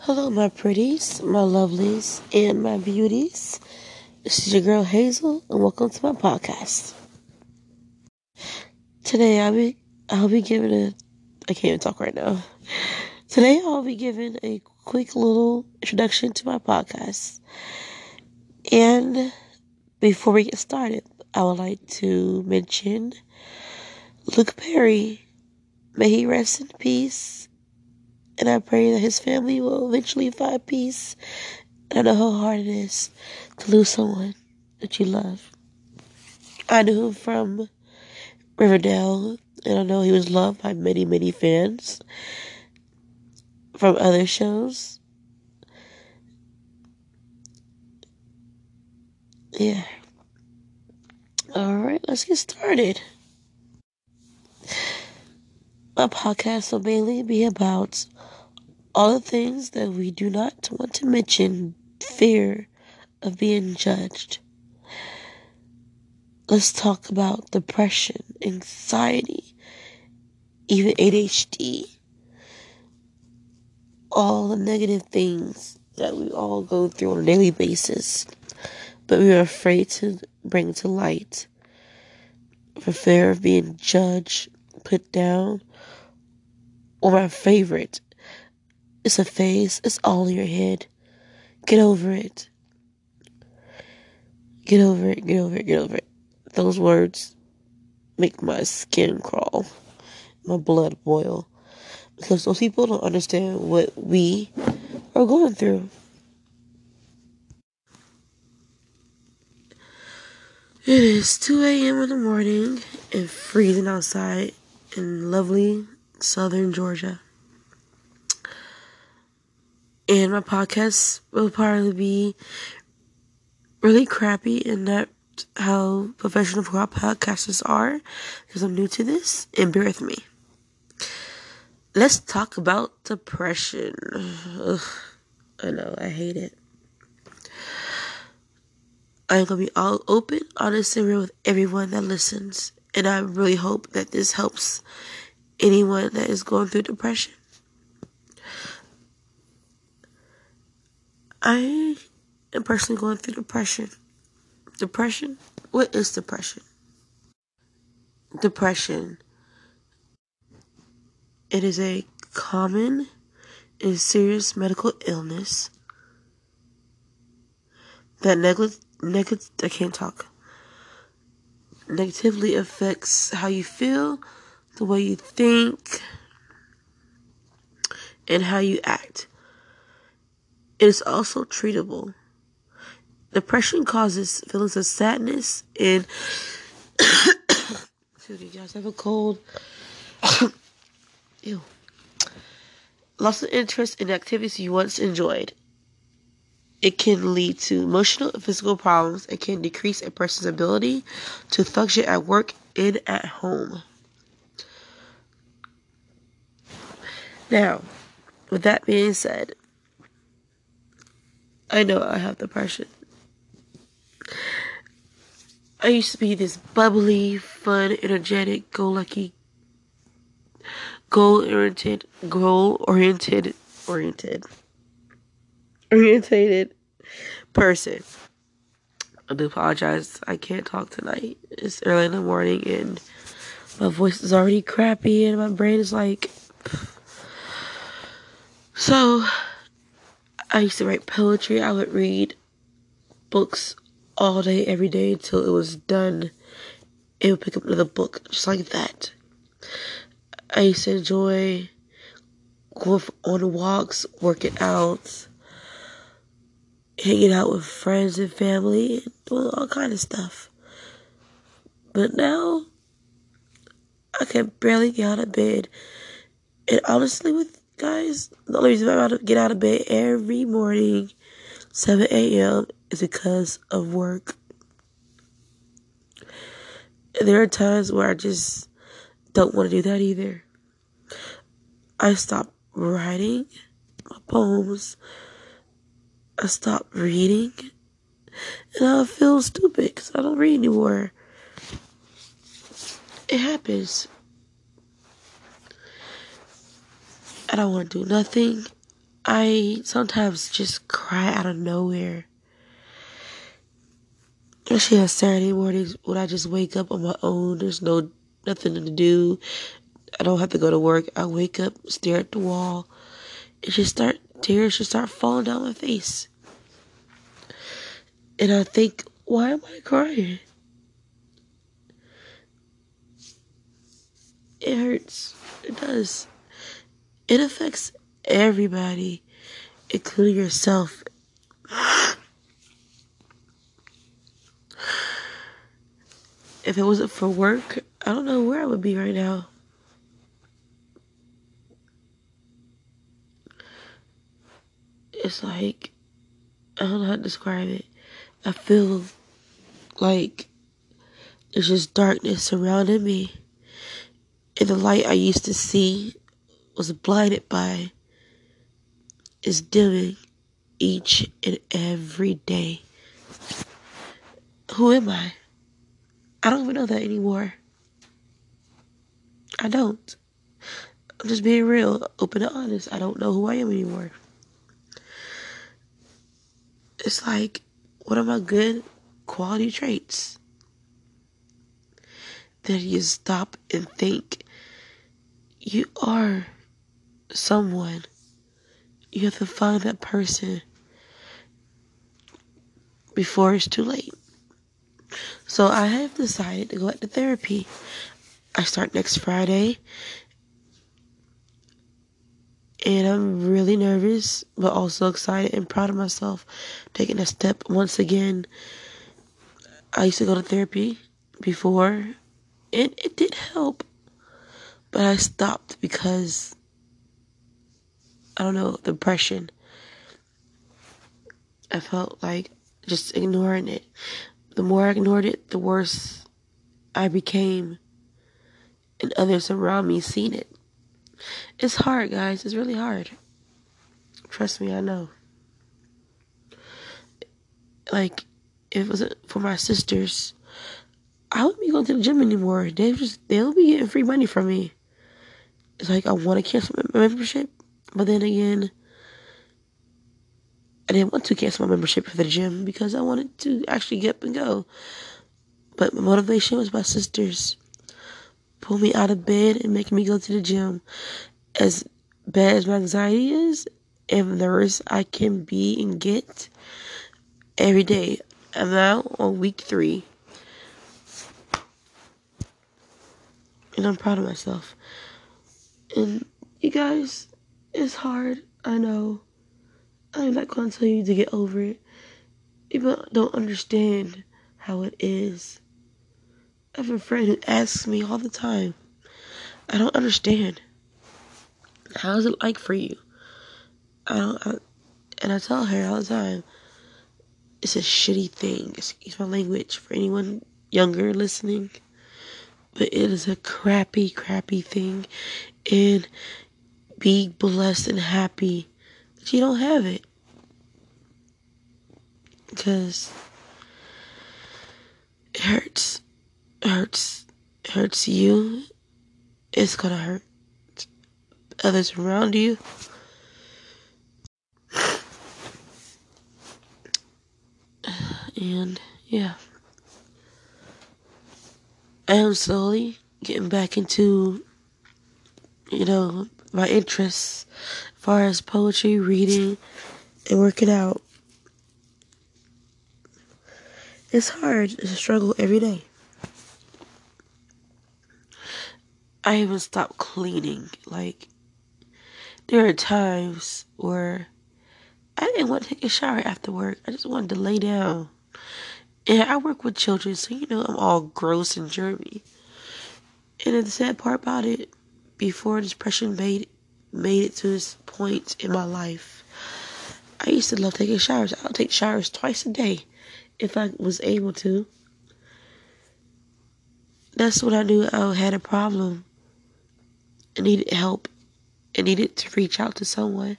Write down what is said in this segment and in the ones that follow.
Hello, my pretties, my lovelies, and my beauties. This is your girl Hazel, and welcome to my podcast. Today, I'll be giving I can't even talk right now. Today, I'll be giving a quick little introduction to my podcast. And before we get started, I would like to mention Luke Perry. May he rest in peace. And I pray that his family will eventually find peace. And I know how hard it is to lose someone that you love. I knew him from Riverdale, and I know he was loved by many, many fans from other shows. Yeah. Alright, let's get started. My podcast will mainly be about all the things that we do not want to mention, fear of being judged. Let's talk about depression, anxiety, even ADHD. All the negative things that we all go through on a daily basis, but we are afraid to bring to light for fear of being judged, put down. Or my favorite, it's a phase, it's all in your head. Get over it. Get over it, get over it, get over it. Those words make my skin crawl, my blood boil, because those people don't understand what we are going through. It is 2 a.m. in the morning and freezing outside in lovely southern Georgia. And my podcast will probably be really crappy and not how professional podcasters are, because I'm new to this, and bear with me. Let's talk about depression. Ugh, I know, I hate it. I'm going to be all open, honest, and real with everyone that listens. And I really hope that this helps anyone that is going through depression. I am personally going through depression. Depression? What is depression? Depression. It is a common and serious medical illness that negatively affects how you feel, the way you think, and how you act. It is also treatable. Depression causes feelings of sadness and excuse me, guys, I have a cold. Ew. Loss of interest in activities you once enjoyed. It can lead to emotional and physical problems. It can decrease a person's ability to function at work and at home. Now, with that being said, I know I have depression. I used to be this bubbly, fun, energetic, go-lucky, goal-oriented person. I do apologize. I can't talk tonight. It's early in the morning and my voice is already crappy and my brain is like... So, I used to write poetry. I would read books all day, every day until it was done. It would pick up another book just like that. I used to enjoy going on walks, working out, hanging out with friends and family, and doing all kind of stuff. But now, I can barely get out of bed. And honestly, with guys, the only reason I'm about to get out of bed every morning, 7 a.m., is because of work. And there are times where I just don't want to do that either. I stopped writing my poems. I stopped reading. And I feel stupid because I don't read anymore. It happens. I don't want to do nothing. I sometimes just cry out of nowhere. Especially on Saturday mornings when I just wake up on my own. There's nothing to do. I don't have to go to work. I wake up, stare at the wall, and tears just start falling down my face. And I think, why am I crying? It hurts. It does. It affects everybody, including yourself. If it wasn't for work, I don't know where I would be right now. It's like, I don't know how to describe it. I feel like there's just darkness surrounding me. And the light I used to see was blinded by is dimming each and every day. Who am I? I don't even know that anymore. I don't. I'm just being real, open and honest. I don't know who I am anymore. It's like, what are my good quality traits? Then you stop and think, you are someone. You have to find that person before it's too late. So I have decided to go back to therapy. I start next Friday. And I'm really nervous, but also excited and proud of myself taking that step once again. I used to go to therapy before, and it did help. But I stopped because, I don't know, depression. I felt like just ignoring it. The more I ignored it, the worse I became. And others around me seen it. It's hard, guys. It's really hard. Trust me, I know. Like, if it wasn't for my sisters, I wouldn't be going to the gym anymore. They'll be getting free money from me. It's like, I want to cancel my membership, but then again, I didn't want to cancel my membership for the gym because I wanted to actually get up and go. But my motivation was my sisters. Pull me out of bed and making me go to the gym. As bad as my anxiety is, and nervous I can be and get every day. I'm now on week 3. And I'm proud of myself. And you guys, it's hard. I know. I'm not going to tell you to get over it. People don't understand how it is. I have a friend who asks me all the time, I don't understand. How is it like for you? And I tell her all the time, it's a shitty thing. Excuse my language for anyone younger listening. But it is a crappy, crappy thing. And be blessed and happy that you don't have it. Because it hurts. It hurts. It hurts you. It's gonna hurt others around you. And yeah, I am slowly getting back into, my interests as far as poetry, reading, and working out. It's hard. It's a struggle every day. I even stopped cleaning. Like, there are times where I didn't want to take a shower after work. I just wanted to lay down. And I work with children, so I'm all gross and germy. And the sad part about it, before depression made it to this point in my life, I used to love taking showers. I would take showers twice a day if I was able to. That's when I knew I had a problem. I needed help. I needed to reach out to someone.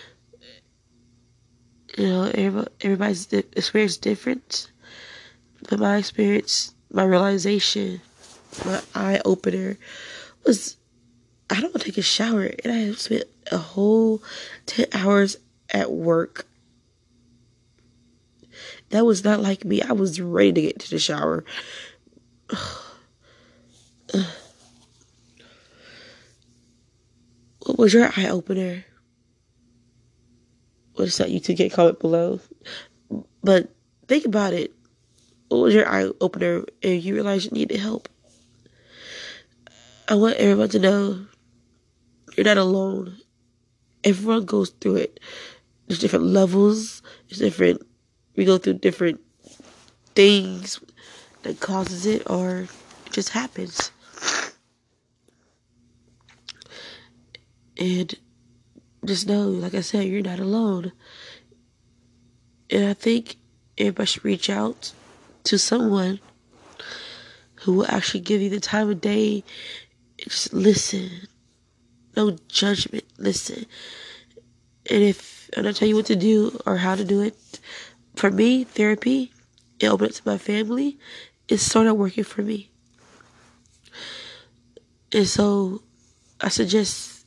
Everybody's experience is different. But my experience, my realization, my eye opener was I don't take a shower, and I have spent a whole 10 hours at work. That was not like me. I was ready to get to the shower. What was your eye opener? What is that? You two can comment below. But think about it. What was your eye opener and you realized you needed help? I want everyone to know you're not alone. Everyone goes through it. There's different levels. We go through different things that causes it, or it just happens. And just know, like I said, you're not alone. And I think everybody should reach out to someone who will actually give you the time of day and just listen. No judgment. Listen. And if I'm not telling you what to do or how to do it, for me, therapy, it opened up to my family. It started working for me. And so I suggest,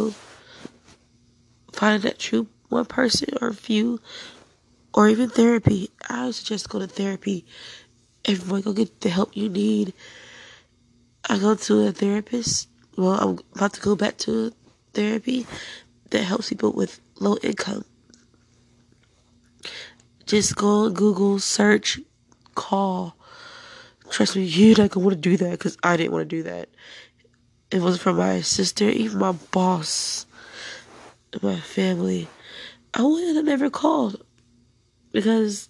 finding that true one person or a few, or even therapy. I would suggest go to therapy. Everyone go get the help you need. I go to a therapist. Well, I'm about to go back to therapy that helps people with low income. Just go on Google, search, call. Trust me, you're not gonna want to do that because I didn't want to do that. It wasn't for my sister, even my boss, and my family. I would have never called because,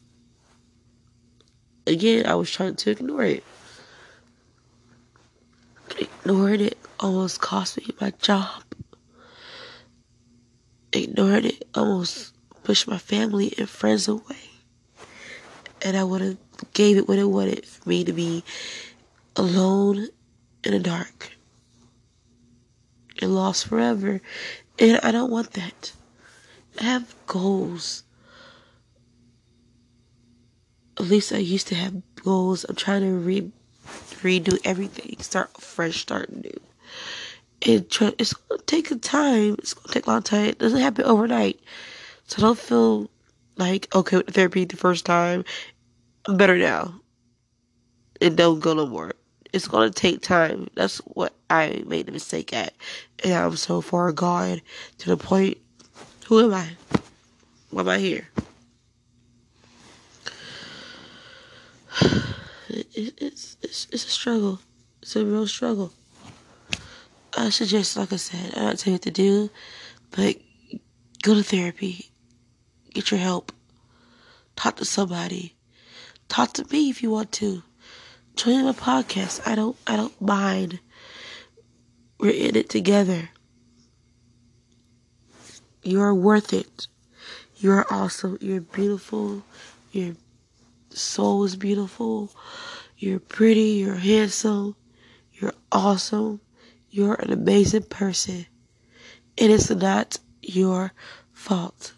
again, I was trying to ignore it. Ignoring it almost cost me my job. Ignoring it almost pushed my family and friends away. And I would have gave it what it wanted for me to be alone in the dark and lost forever. And I don't want that. I have goals. At least I used to have goals. I'm trying to redo everything. Start fresh, start new. It's going to take a time. It's going to take a long time. It doesn't happen overnight. So don't feel like, okay, with therapy the first time, I'm better now. And don't go no more. It's going to take time. That's what I made the mistake at. And I'm so far gone to the point, who am I? Why am I here? It's a struggle. It's a real struggle. I suggest, like I said, I'm not telling you what to do, but go to therapy. Get your help. Talk to somebody. Talk to me if you want to. Join my podcast. I don't mind. We're in it together. You are worth it. You are awesome. You're beautiful. Your soul is beautiful. You're pretty. You're handsome. You're awesome. You're an amazing person. And it's not your fault.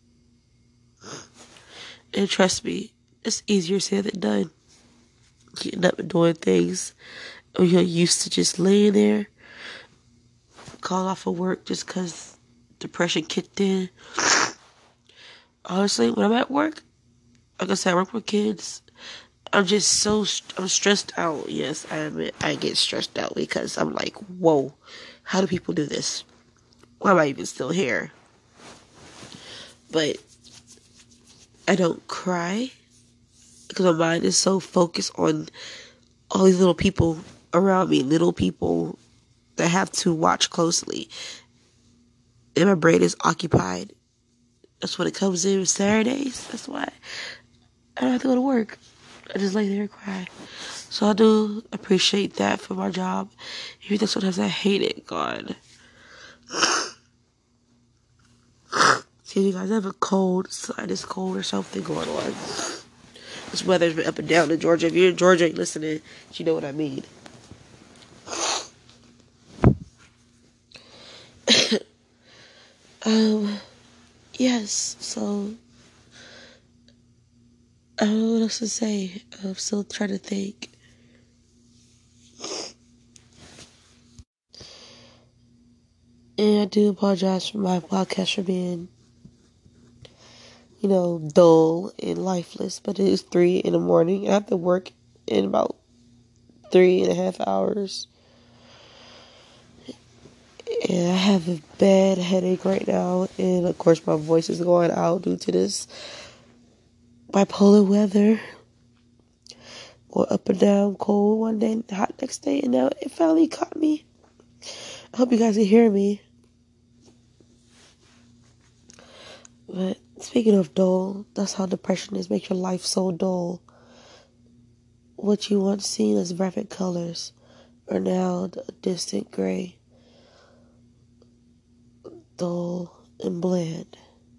And trust me, it's easier said than done. Getting up and doing things when you're used to just laying there, calling off of work just because depression kicked in. Honestly, when I'm at work, like I said, I work with kids. I'm stressed out. Yes, I admit I get stressed out because I'm like, whoa, how do people do this? Why am I even still here? But I don't cry because my mind is so focused on all these little people around me, little people that I have to watch closely. And my brain is occupied. That's when it comes in Saturdays. That's why I don't have to go to work. I just lay there and cry. So I do appreciate that for my job. Even though sometimes I hate it, God. See, you guys have a cold, sinus cold or something going on. This weather's been up and down in Georgia. If you're in Georgia and listening, you know what I mean. Yes, so I don't know what else to say. I'm still trying to think. And I do apologize for my podcast for being, dull and lifeless. But it is 3 in the morning. I have to work in about 3.5 hours. And I have a bad headache right now. And of course my voice is going out due to this bipolar weather. Or up and down, cold one day, hot next day. And now it finally caught me. I hope you guys can hear me. But speaking of dull, that's how depression is. Makes your life so dull. What you once seen as vibrant colors are now the distant gray, dull and bland.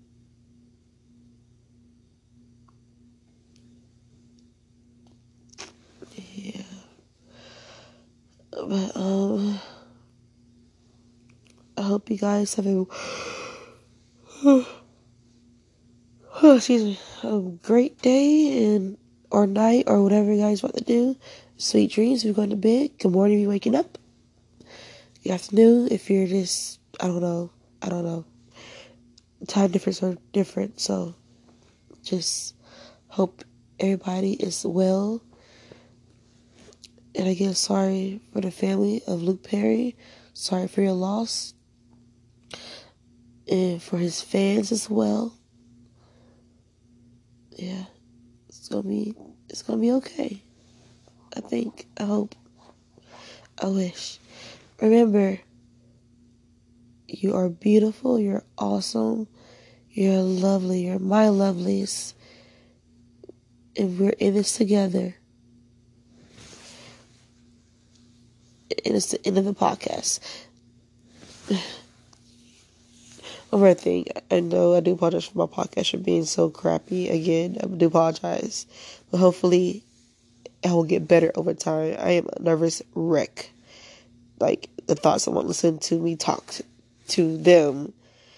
Yeah. But I hope you guys have a great day or night or whatever you guys want to do. Sweet dreams if you're going to bed. Good morning if you're waking up. Good afternoon if you're just, I don't know. Time difference are different, so just hope everybody is well. And again, sorry for the family of Luke Perry. Sorry for your loss. And for his fans as well. Yeah. It's gonna be okay. I think. I hope. I wish. Remember, you are beautiful, you're awesome, you're lovely, you're my loveliest. And we're in this together. And it's the end of the podcast. One more thing. I know I do apologize for my podcast for being so crappy again. I do apologize. But hopefully I will get better over time. I am a nervous wreck. Like, the thoughts someone listen to me talk to them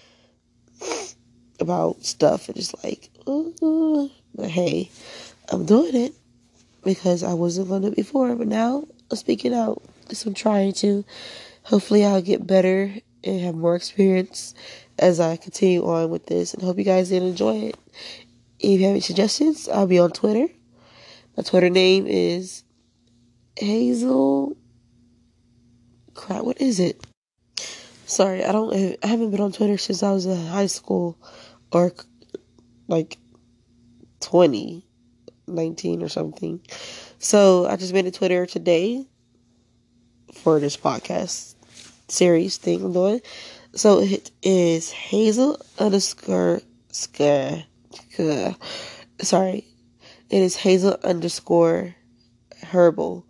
about stuff and just like, ooh. But hey, I'm doing it because I wasn't going to before. But now I'm speaking out. So I'm trying to. Hopefully I'll get better and have more experience as I continue on with this. And hope you guys did enjoy it. If you have any suggestions, I'll be on Twitter. My Twitter name is Hazel. Crap, what is it? Sorry, I haven't been on Twitter since I was in high school or like 2019 or something. So I just made a Twitter today for this podcast series thing I'm doing. So it is Hazel _ sorry. It is Hazel _ Herbal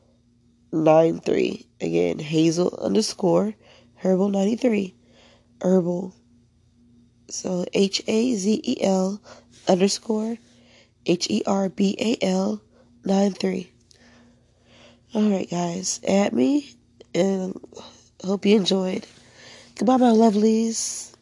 93. Again, Hazel _ Herbal 93. Herbal. So HAZEL _ HERBAL 93. Alright guys, add me and hope you enjoyed. Goodbye my lovelies.